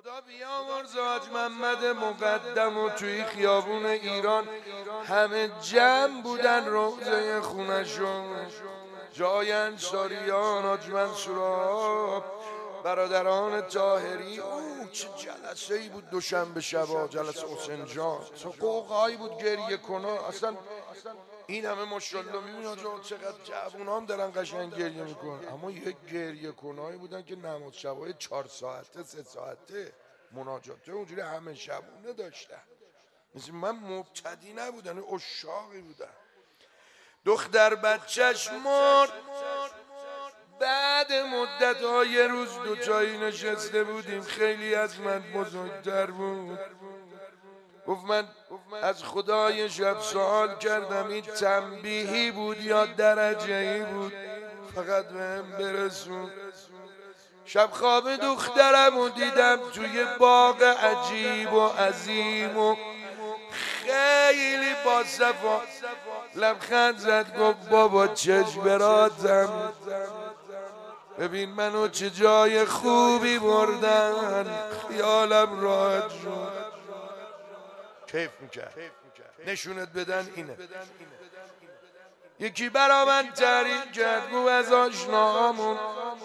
خدا بیامرز حاج محمد مقدم و توی خیابون ایران همه جمع بودن روضه خونشون، جای انصاریان، حاج منصور، برادران طاهری. چه جلسه ای بود دوشنبه شبا، جلسه حسین جان، قوقایی بود، گریه کنه. اصلا این همه ماشاءالله میبینی آجا چقدر جوون هم دارن قشنگ گریه میکنن، اما یک گریه کنایی بودن که نماز شبای 4 ساعته 3 ساعته مناجاته اونجوری همه شبونه داشتن. مثل من مبتدی نبودن، اشاقی بودن. دختر بچهش مرد، بعد مدت ها یه روز دوتایی نشسته بودیم، خیلی از من بزرگتر بود. گفت من از خدای شب سوال کردم این تنبیهی بود یا درجه‌ای بود، فقط بهم برسون. شب خواب دخترم و دیدم توی باغ عجیب و عظیم و خیلی با صفا. لبخند زد گفت بابا چشم ببین منو چه جای خوبی بردن، خیالم راحت شد. کیف میکرد، نشونت بدن اینه. یکی برا من تعریف کرد، گو از آشناهامون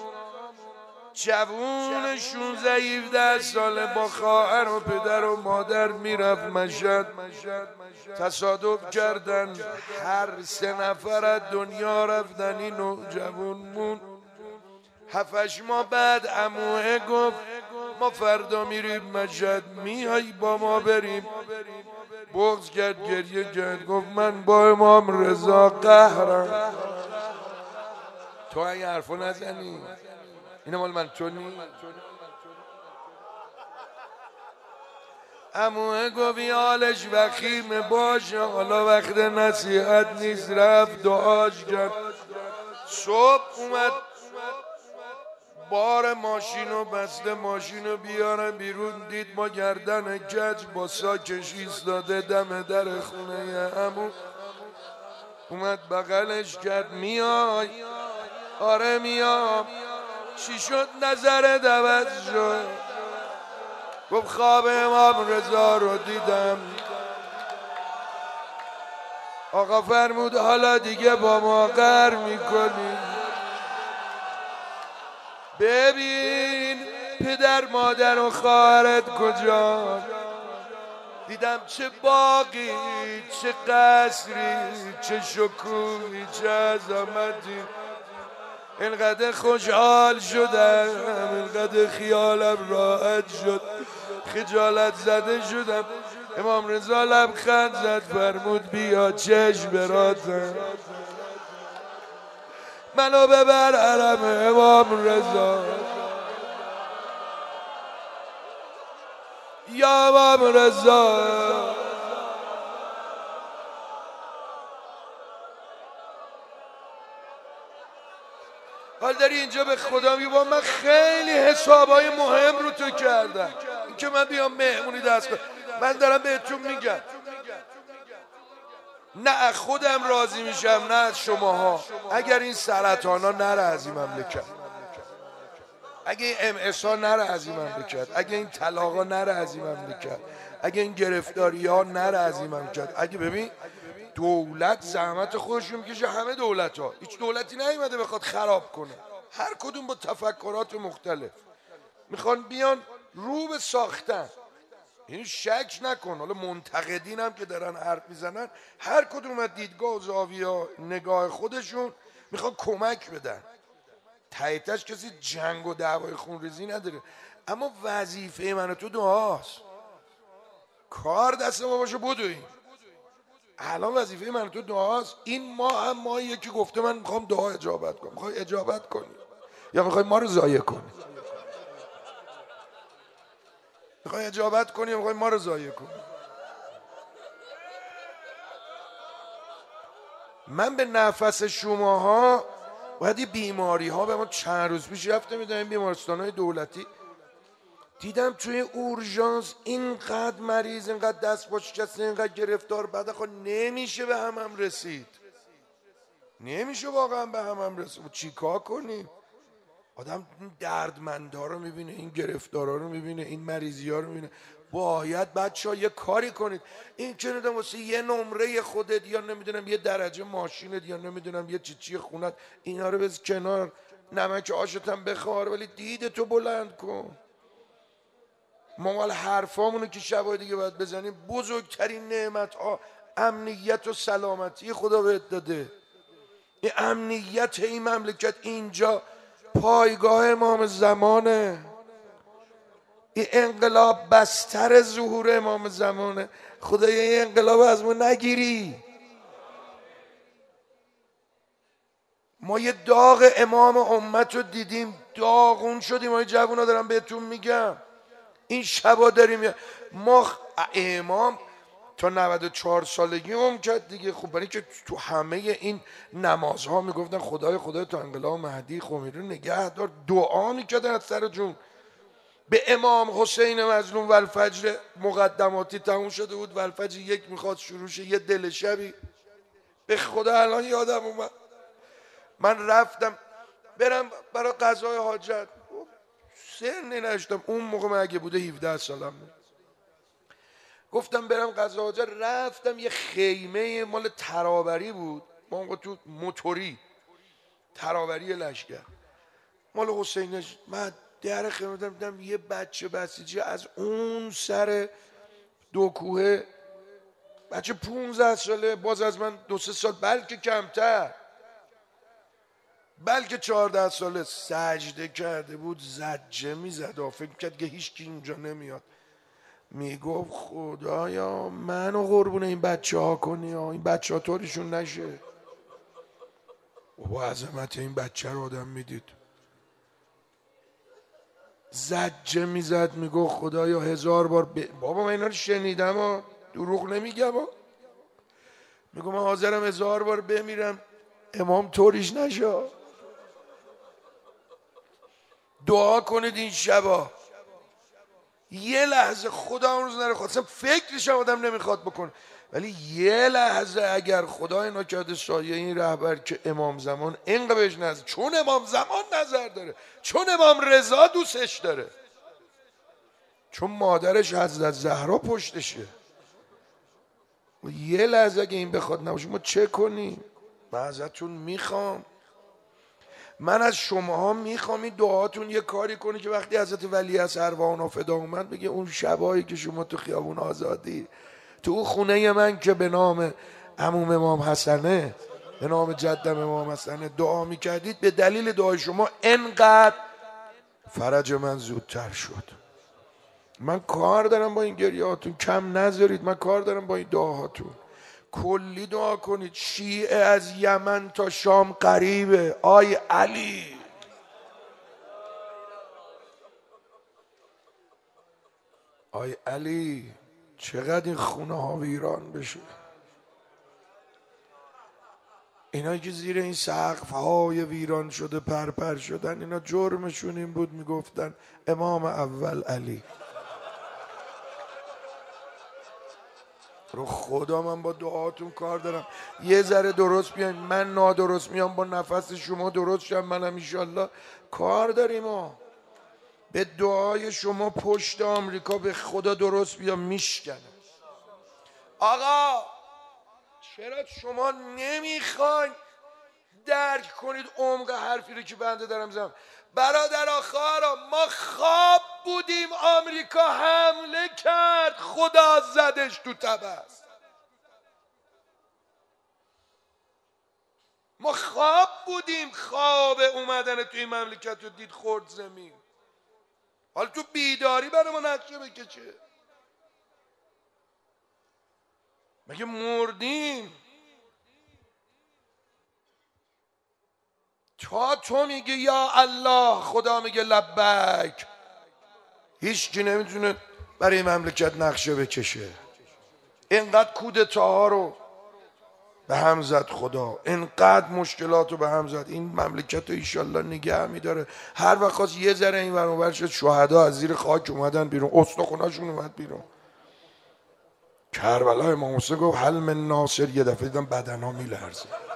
جوون 16-17 ساله با خواهر و پدر و مادر میرفت مشهد. تصادف کردن، هر 3 نفر از دنیا رفتن، این نوجوون مون. 7-8 ماه بعد عموه گفت ما فردا میریم مشهد، میای با ما بریم؟ بغض کرد، گریه کرد، گفت من با امام رضا قهرم. تو این حرفو نزنی، اینه مال من، تو نی. عموه گفت این حالش وخیمه، باشه حالا وقت نصیحت نیست. رفت دعاش کرد. صبح اومد بار ماشینو بسته، ماشینو بیاره بیرون، دید ما گردن کج با ساکش ایستاده دم در خونه عمو. اومد بغلش کرد، میای؟ آره میام. چی شد نظرت عوض شد؟ گفت خواب امام رضا رو دیدم، آقا فرمود حالا دیگه با ما قهر میکنی. ببین پدر مادر و خواهرت کجا؟ دیدم چه باقی، چه قصری، چه شکوهی، چه عظمتی. اینقدر خوشحال شدم، اینقدر خیالم راحت شد، خجالت زده شدم. امام رضا لبخند زد، فرمود بیا چشم براتم، منو ببر حرم امام رضا. یا امام رضا حال داری اینجا به خدا میگی من خیلی حسابای مهم رو تو کردم، این که من بیام مهمونی دست کنم. من دارم بهتون میگم نه خودم راضی میشم نه از شماها. اگر این سرطانا نره از این مملکت، اگه این MS ها نره از این مملکت، اگه این طلاقا نره از این مملکت، اگه این گرفتاری ها نره از این مملکت، اگه ببین دولت زحمت خودشون میکشه، همه دولت ها، هیچ دولتی نیومده بخواد خراب کنه، هر کدوم با تفکرات مختلف میخوان بیان رو به ساختن. این شک نکن، حالا منتقدین هم که دارن حرف میزنن هر کدوم از دیدگاه و زاویه نگاه خودشون میخوان کمک بدن. تایتش کسی جنگ و دعوای خونریزی نداره، اما وظیفه من و تو دعاست. کار دست ما باشه بدویم. الان وظیفه من و تو دعاست. این ما هم ماییه که گفته من میخوام دعا اجابت کنم. میخوای اجابت کنی یا میخوای ما رو ضایع کنی؟ میخوای اجابت کنی یا میخوای ما رو ضایع کنی؟ من به نفس شماها باید بیماری ها به ما چند روز پیش رفته میدونم بیمارستان های دولتی، دیدم توی اورژانس اینقدر مریض، اینقدر دست با شکسته، اینقدر گرفتار، بعد خود نمیشه به هم رسید. نمیشه واقعا به هم رسید. چی کار کنیم؟ آدم این دردمندا رو میبینه، این گرفتارا رو میبینه، این مریضی ها رو میبینه. باید بچه‌ها یه کاری کنید. این که نمیدونم واسه یه نمره خودت یا نمیدونم یه درجه ماشینت یا نمیدونم یه چی خونت، اینا رو بذار کنار، نمک آشت هم بخور، ولی دیدتو بلند کن. ما مال حرفامونو که شبای دیگه باید بزنیم. بزرگترین نعمت ها امنیت و سلامتی خدا بهت داده. این امنیت این مملکت، اینجا پایگاه امام زمانه. این انقلاب بستر ظهور امام زمانه. خدایا این انقلاب از ما نگیری. ما یه داغ امام امت رو دیدیم، داغون شدیم. ما جوونا دارم بهتون میگم، این شبا داریم. ما امام تا 94 سالگی کرد دیگه. خب برای که تو همه این نمازها میگفتن خدای تا انقلاب مهدی خمینی رو نگه دار، دعا میکردن از سر جون. به امام حسین مظلوم و الفجر مقدماتی تموم شده بود، و الفجر 1 میخواد شروع شه، یه دل شبی به خدا الان یادم اومد. من رفتم برم برای قضای حاجت، سنی نشدم اون موقع، من اگه بوده 17 سالم بود. گفتم برم قضای حاجت، رفتم یه خیمه مال ترابری بود، ما موقع تو موتوری ترابری لشکر مال حسینش. من در خیمه دیدم یه بچه بسیجی از اون سر 2 کوه، بچه 15 ساله، باز از من 2-3 سال بلکه کمتر، بلکه 14 ساله، سجده کرده بود، زجه میزد، فکر کرد که هیچ کی اونجا نمیاد. میگفت خدایا منو قربون این بچه ها کنی، این بچه ها طوریشون نشه. بابا عظمت این بچه رو آدم میدید. زجه میزد، میگفت خدایا 1000 بار بابا من اینا رو شنیدم و دروغ نمیگم. میگم من حاضرم 1000 بار بمیرم امام طوریش نشه. دعا کنید این شبا. یه لحظه خدا اون روز نره خواستم فکرش هم آدم نمیخواد بکنه، ولی یه لحظه اگر خدا اینا کرده سایه این رهبر که امام زمان اینقدر بهش نظر، چون امام زمان نظر داره، چون امام رضا دوستش داره، چون مادرش حضرت زهرا پشتشه. یه لحظه اگه این بخواد نباشه ما چه کنیم؟ من ازتون میخوام، من از شماها میخوام این دعاتون یه کاری کنی که وقتی حضرت ولی از ارواحنا فدا اومد بگه اون شبایی که شما تو خیابون آزادی تو خونه من که به نام عموم امام حسنه، به نام جدم امام حسنه دعا میکردید، به دلیل دعای شما انقدر فرج من زودتر شد. من کار دارم با این گریهاتون، کم نذارید. من کار دارم با این دعاهاتون. کلی دعا کنید. شیعه از یمن تا شام قریبه. آی علی، آی علی، چقدر این خونه ها ویران بشه. اینا که زیر این سقف های ویران شده پرپر شدن، اینا جرمشون این بود میگفتن امام اول علی. رو خدا من با دعاتون کار دارم. یه ذره درست بیاین، من نادرست میام با نفس شما درست شم. منم انشالله کار داریم. به دعای شما پشت آمریکا به خدا درست بیام میشکنه. آقا چرا شما نمیخواین درک کنید عمق حرفی رو که بنده دارم زدم؟ برادرها خواهرها، ما خواب بودیم آمریکا حمله کرد، خدا زدش تو تبس. ما خواب بودیم، خواب اومدن توی مملکت رو دید خورد زمین. حالا تو بیداری برای ما نقشه بکشه. مگه مردیم؟ تا تو میگه یا الله خدا میگه لبک، هیچ کی نمیتونه برای مملکت نقشه بکشه. اینقدر کودتاها رو به هم زد خدا، اینقدر مشکلات رو به هم زد. این مملکت رو ایشالله نگه میداره. هر وقت خواست یه ذره این ور اون ور شد، شهدا از زیر خاک اومدن بیرون، استخوناشون اومد بیرون. کربلا امام حسین گفت حل من ناصر، یه دفعه دیدم بدنها میلرزه.